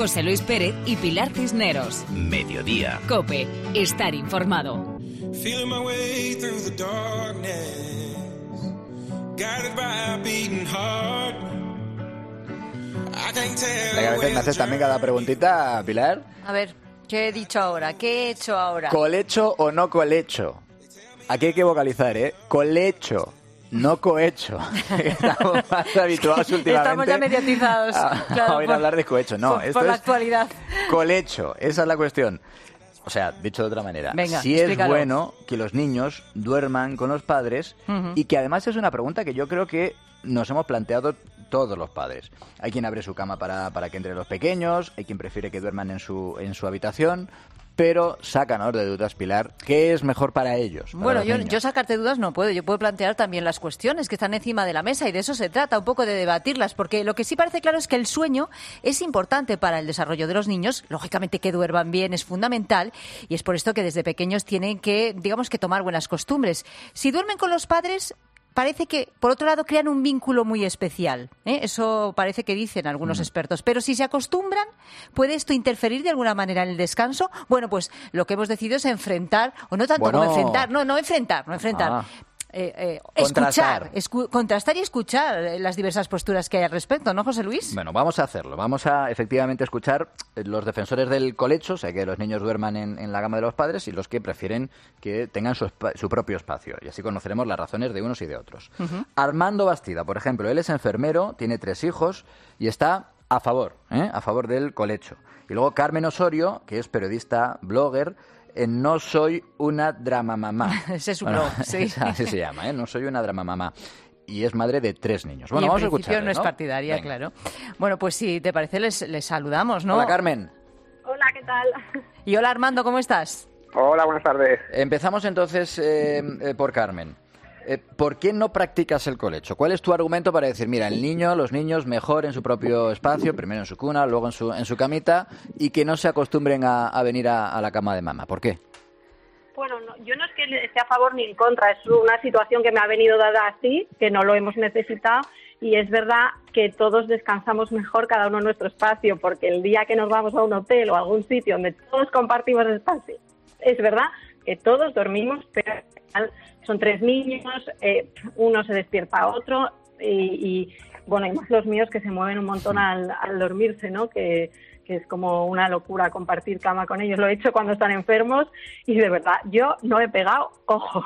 José Luis Pérez y Pilar Cisneros. Mediodía. COPE. Estar informado. Feeling my way through the darkness, guided by a beating heart. I can't tell. A veces me haces también cada preguntita, Pilar. A ver, ¿qué he dicho ahora? ¿Qué he hecho ahora? ¿Colecho o no colecho? Aquí hay que vocalizar, ¿eh? Colecho, no cohecho. Estamos más habituados últimamente. Estamos ya mediatizados. A oír hablar de cohecho. No, esto por la es actualidad. Colecho, esa es la cuestión. O sea, dicho de otra manera, Venga, sí explícalo. es bueno que los niños duerman con los padres y que además es una pregunta que yo creo que nos hemos planteado todos los padres. Hay quien abre su cama para que entre los pequeños, hay quien prefiere que duerman en su habitación, pero sácanos de dudas, Pilar, ¿qué es mejor para ellos? Para Bueno, los yo niños? sacarte dudas no puedo. Yo puedo plantear también las cuestiones que están encima de la mesa y de eso se trata, un poco de debatirlas, porque lo que sí parece claro es que el sueño es importante para el desarrollo de los niños. Lógicamente que duerman bien es fundamental y es por esto que desde pequeños tienen que, digamos, que tomar buenas costumbres. Si duermen con los padres, parece que, por otro lado, crean un vínculo muy especial, ¿eh? Eso parece que dicen algunos expertos. Pero si se acostumbran, ¿puede esto interferir de alguna manera en el descanso? Bueno, pues lo que hemos decidido es enfrentar, o no tanto como enfrentar, no enfrentar. Contrastar. Contrastar y escuchar las diversas posturas que hay al respecto, ¿no, José Luis? Bueno, vamos a hacerlo. Vamos a efectivamente escuchar los defensores del colecho, o sea, que los niños duerman en la cama de los padres, y los que prefieren que tengan su propio espacio. Y así conoceremos las razones de unos y de otros. Armando Bastida, por ejemplo, él es enfermero, tiene 3 hijos y está a favor del colecho. Y luego Carmen Osorio, que es periodista, blogger, No soy una dramamamá. Ese es su blog, sí. Así se llama, ¿eh? No soy una dramamamá. Y es madre de 3 niños. Bueno, y en vamos a principio escucharle, no es partidaria, Venga. claro. Bueno, pues si te parece, les saludamos, ¿no? Hola, Carmen. Hola, ¿qué tal? Y hola, Armando, ¿cómo estás? Hola, buenas tardes. Empezamos entonces por Carmen. ¿Por qué no practicas el colecho? ¿Cuál es tu argumento para decir, mira, los niños mejor en su propio espacio, primero en su cuna, luego en su camita, y que no se acostumbren a venir a la cama de mamá? ¿Por qué? Bueno, yo no es que esté a favor ni en contra, es una situación que me ha venido dada así, que no lo hemos necesitado, y es verdad que todos descansamos mejor cada uno en nuestro espacio, porque el día que nos vamos a un hotel o a algún sitio donde todos compartimos espacio, es verdad que todos dormimos, pero al final son 3 niños, uno se despierta a otro, y bueno, y más los míos que se mueven un montón al dormirse, ¿no? Que es como una locura compartir cama con ellos. Lo he hecho cuando están enfermos y de verdad, yo no he pegado ojo.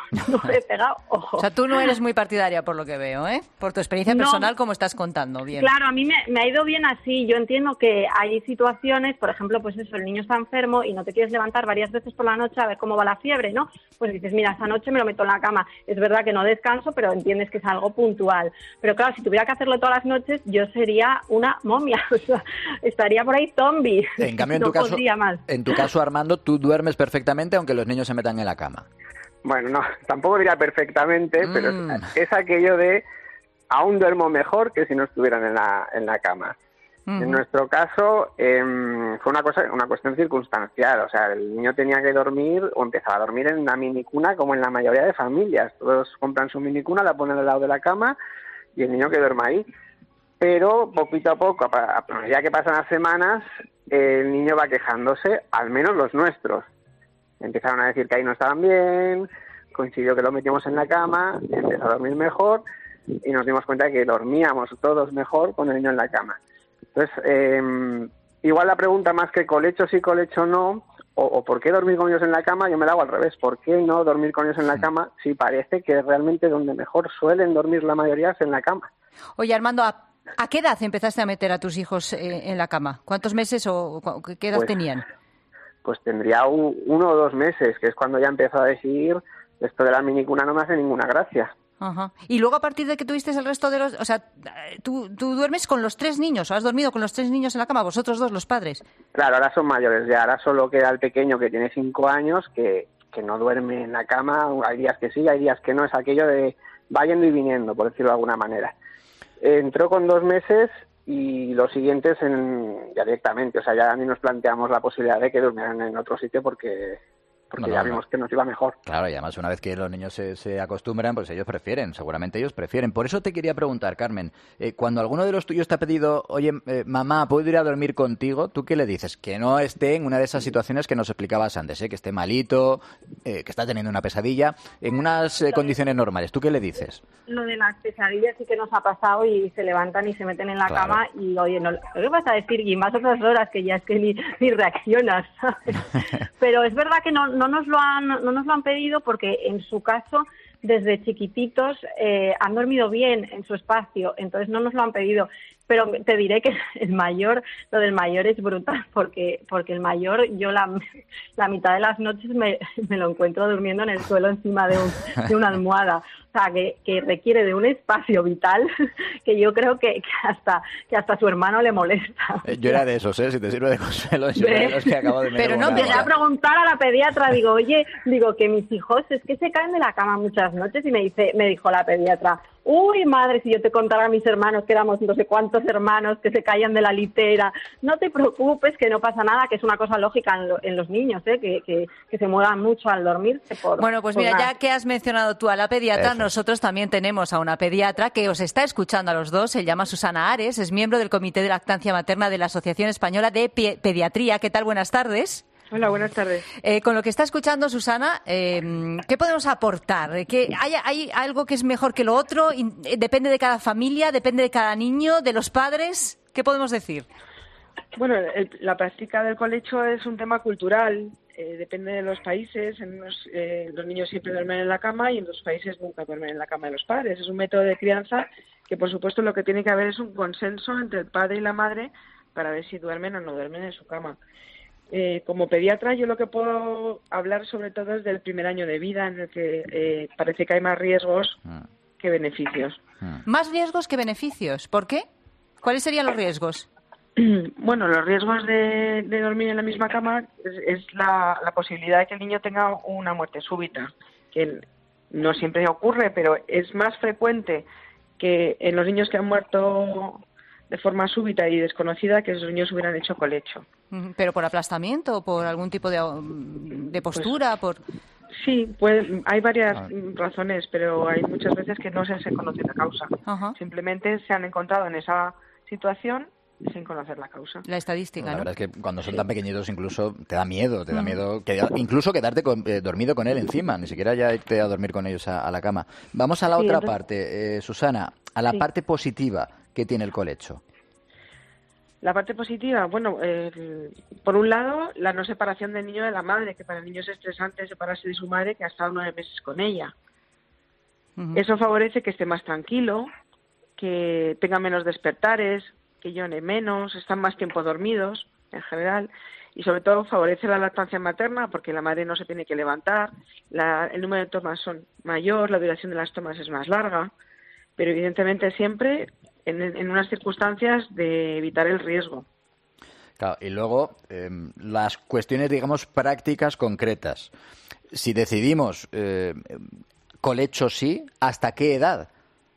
O sea, tú no eres muy partidaria por lo que veo, ¿eh? Por tu experiencia personal, como estás contando. Bien. Claro, a mí me ha ido bien así. Yo entiendo que hay situaciones, por ejemplo, pues eso, el niño está enfermo y no te quieres levantar varias veces por la noche a ver cómo va la fiebre, ¿no? Pues dices, mira, esta noche me lo meto en la cama. Es verdad que no descanso, pero entiendes que es algo puntual. Pero claro, si tuviera que hacerlo todas las noches, yo sería una momia. O sea, estaría por ahí zombie. En cambio, no podría más. en tu caso, Armando, tú duermes perfectamente aunque los niños se metan en la cama. Bueno, no, tampoco diría perfectamente, pero es aquello de aún duermo mejor que si no estuvieran en la cama. En nuestro caso fue una cuestión circunstancial, o sea, el niño tenía que dormir o empezaba a dormir en una minicuna como en la mayoría de familias. Todos compran su minicuna, la ponen al lado de la cama y el niño que duerma ahí. Pero poquito a poco, ya que pasan las semanas, el niño va quejándose, al menos los nuestros. Empezaron a decir que ahí no estaban bien, coincidió que lo metimos en la cama, empezó a dormir mejor y nos dimos cuenta de que dormíamos todos mejor con el niño en la cama. Entonces, igual la pregunta más que colecho sí, colecho no, o por qué dormir con ellos en la cama, yo me la hago al revés. ¿Por qué no dormir con ellos en la cama si parece que realmente donde mejor suelen dormir la mayoría es en la cama? Oye, Armando, ¿a qué edad empezaste a meter a tus hijos en la cama? ¿Cuántos meses o qué edad tenían? Pues tendría 1 o 2 meses, que es cuando ya empezó a decir, esto de la minicuna no me hace ninguna gracia. Ajá. Y luego, a partir de que tuviste el resto de los... O sea, ¿tú duermes con los 3 niños? ¿O has dormido con los 3 niños en la cama? ¿Vosotros 2, los padres? Claro, ahora son mayores ya. Ahora solo queda el pequeño que tiene 5 años, que no duerme en la cama. Hay días que sí, hay días que no. Es aquello de va yendo y viniendo, por decirlo de alguna manera. Entró con 2 meses y los siguientes ya directamente. O sea, ya ni nos planteamos la posibilidad de que durmieran en otro sitio porque porque ya vimos que nos iba mejor. Claro, y además una vez que los niños se acostumbran, pues ellos prefieren, seguramente ellos prefieren. Por eso te quería preguntar, Carmen, cuando alguno de los tuyos te ha pedido, oye, mamá, ¿puedo ir a dormir contigo? ¿Tú qué le dices? Que no esté en una de esas situaciones que nos explicabas antes, que esté malito, que está teniendo una pesadilla, en unas condiciones normales. ¿Tú qué le dices? Lo de las pesadillas sí que nos ha pasado y se levantan y se meten en la cama y, oye, no, ¿qué vas a decir? Y más otras horas que ya es que ni reaccionas, ¿sabes? Pero es verdad que no nos lo han pedido porque en su caso desde chiquititos han dormido bien en su espacio, entonces no nos lo han pedido. Pero te diré que lo del mayor es brutal, porque el mayor, yo la mitad de las noches me lo encuentro durmiendo en el suelo encima de una almohada. O sea, que requiere de un espacio vital que yo creo que hasta su hermano le molesta. Yo era de esos, si te sirve de consuelo, yo era de los que acabo de meter. Pero no, empecé a preguntar a la pediatra, digo, que mis hijos es que se caen de la cama muchas noches y me dijo la pediatra, uy, madre, si yo te contara a mis hermanos, que éramos no sé cuántos hermanos que se caían de la litera, no te preocupes, que no pasa nada, que es una cosa lógica en los niños, que se muevan mucho al dormirse. Bueno, pues mira, ya que has mencionado tú a la pediatra, nosotros también tenemos a una pediatra que os está escuchando a los dos, se llama Susana Ares, es miembro del Comité de Lactancia Materna de la Asociación Española de Pediatría. ¿Qué tal? Buenas tardes. Hola, buenas tardes. Con lo que está escuchando Susana, ¿qué podemos aportar? ¿Hay algo que es mejor que lo otro? ¿Depende de cada familia? ¿Depende de cada niño? ¿De los padres? ¿Qué podemos decir? Bueno, la práctica del colecho es un tema cultural. Depende de los países. Los niños siempre duermen en la cama y en los países nunca duermen en la cama de los padres. Es un método de crianza que, por supuesto, lo que tiene que haber es un consenso entre el padre y la madre para ver si duermen o no duermen en su cama. Como pediatra, yo lo que puedo hablar sobre todo es del primer año de vida, en el que parece que hay más riesgos que beneficios. ¿Más riesgos que beneficios? ¿Por qué? ¿Cuáles serían los riesgos? Bueno, los riesgos de dormir en la misma cama es la posibilidad de que el niño tenga una muerte súbita, que no siempre ocurre, pero es más frecuente que en los niños que han muerto de forma súbita y desconocida que esos niños hubieran hecho colecho. ¿Pero por aplastamiento o por algún tipo de postura? Pues, sí, hay varias razones, pero hay muchas veces que no se conoce la causa. Ajá. Simplemente se han encontrado en esa situación sin conocer la causa. La estadística, La ¿no? verdad es que cuando son tan pequeñitos incluso te da miedo incluso quedarte dormido con él encima, ni siquiera ya irte a dormir con ellos a la cama. Vamos a la otra parte, Susana, a la parte positiva que tiene el colecho. La parte positiva, bueno, por un lado, la no separación del niño de la madre, que para el niño es estresante separarse de su madre que ha estado 9 meses con ella. Eso favorece que esté más tranquilo, que tenga menos despertares, que llore menos, están más tiempo dormidos en general y sobre todo favorece la lactancia materna porque la madre no se tiene que levantar, el número de tomas son mayor, la duración de las tomas es más larga, pero evidentemente siempre en unas circunstancias de evitar el riesgo. Claro, y luego las cuestiones, digamos, prácticas concretas. Si decidimos colecho sí, ¿hasta qué edad?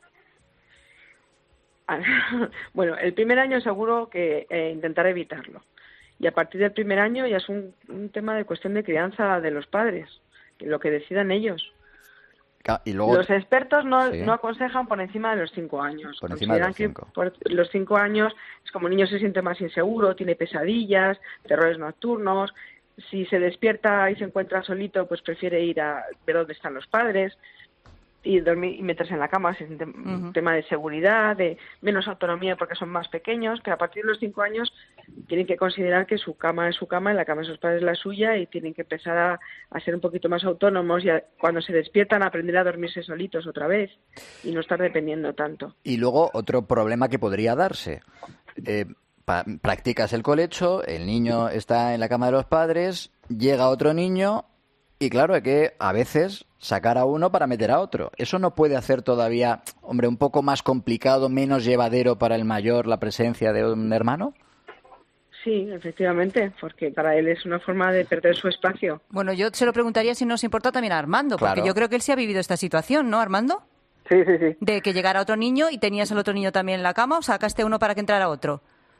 Bueno, el primer año seguro que intentar evitarlo. Y a partir del primer año ya es un tema de cuestión de crianza de los padres, lo que decidan ellos. Y luego, los expertos no aconsejan por encima de los 5 años. Por encima de los 5. Por los 5 años es como el niño se siente más inseguro, tiene pesadillas, terrores nocturnos. Si se despierta y se encuentra solito, pues prefiere ir a ver dónde están los padres y dormir y meterse en la cama. Es un tema de seguridad, de menos autonomía porque son más pequeños, pero a partir de los 5 años tienen que considerar que su cama es su cama y la cama de sus padres es la suya y tienen que empezar a ser un poquito más autónomos y cuando se despiertan a aprender a dormirse solitos otra vez y no estar dependiendo tanto. Y luego otro problema que podría darse. Practicas el colecho, el niño está en la cama de los padres, llega otro niño y claro, hay que a veces sacar a uno para meter a otro. ¿Eso no puede hacer todavía, un poco más complicado, menos llevadero para el mayor la presencia de un hermano? Sí, efectivamente, porque para él es una forma de perder su espacio. Bueno, yo se lo preguntaría si nos importa también a Armando, porque yo creo que él sí ha vivido esta situación, ¿no, Armando? Sí. De que llegara otro niño y tenías al otro niño también en la cama o sacaste uno para que entrara otro.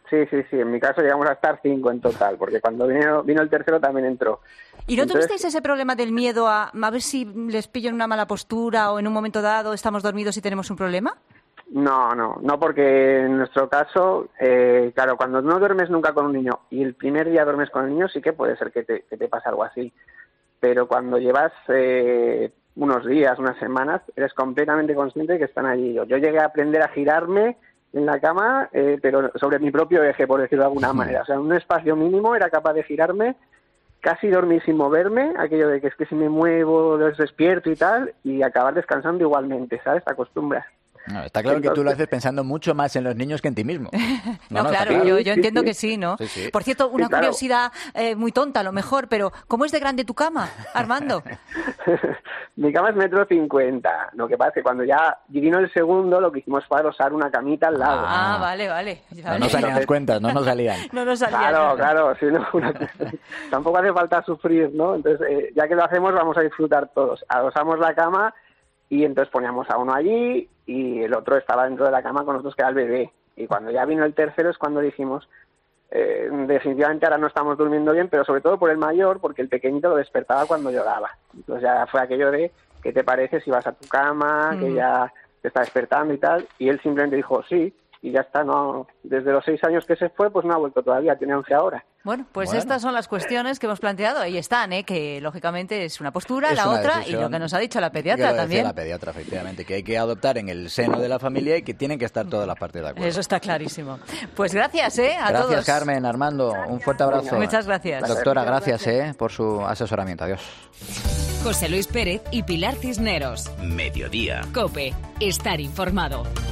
Sí, en mi caso llegamos a estar 5 en total, porque cuando vino el tercero también entró. ¿Y no Entonces, tuvisteis ese problema del miedo a ver si les pillo en una mala postura o en un momento dado estamos dormidos y tenemos un problema? No, porque en nuestro caso, claro, cuando no duermes nunca con un niño y el primer día duermes con el niño, sí que puede ser que te pase algo así. Pero cuando llevas unos días, unas semanas, eres completamente consciente de que están allí. Yo llegué a aprender a girarme en la cama, pero sobre mi propio eje, por decirlo de alguna manera. O sea, en un espacio mínimo era capaz de girarme, casi dormir sin moverme, aquello de que es que si me muevo, despierto y tal, y acabar descansando igualmente, ¿sabes? Te acostumbras. No, está claro que tú lo haces pensando mucho más en los niños que en ti mismo. No, claro, yo entiendo que sí, ¿no? Sí. Por cierto, una claro. curiosidad muy tonta a lo mejor, pero ¿cómo es de grande tu cama, Armando? Mi cama es 1,50 m. Lo que pasa es que cuando ya vino el segundo, lo que hicimos fue adosar una camita al lado. Vale. No nos salían las cuentas, no nos salían. No nos salían. Claro, si no, tampoco hace falta sufrir, ¿no? Entonces, ya que lo hacemos, vamos a disfrutar todos. Adosamos la cama y entonces poníamos a uno allí y el otro estaba dentro de la cama con nosotros, que era el bebé. Y cuando ya vino el tercero es cuando dijimos, definitivamente ahora no estamos durmiendo bien, pero sobre todo por el mayor, porque el pequeñito lo despertaba cuando lloraba. Entonces ya fue aquello de, ¿qué te parece si vas a tu cama, que ya te está despertando y tal? Y él simplemente dijo, sí, y ya está. No, desde los 6 años que se fue, pues no ha vuelto todavía, tiene 11 ahora. Bueno, estas son las cuestiones que hemos planteado. Ahí están, que lógicamente es una postura, Es la una otra, decisión. y lo que nos ha dicho la pediatra Que lo decía también. la pediatra, efectivamente, que hay que adoptar en el seno de la familia y que tienen que estar todas las partes de acuerdo. Eso está clarísimo. Pues gracias, a todos. Gracias, Carmen, Armando, un fuerte abrazo. Muchas gracias. Doctora, gracias, por su asesoramiento. Adiós. José Luis Pérez y Pilar Cisneros. Mediodía. COPE. Estar informado.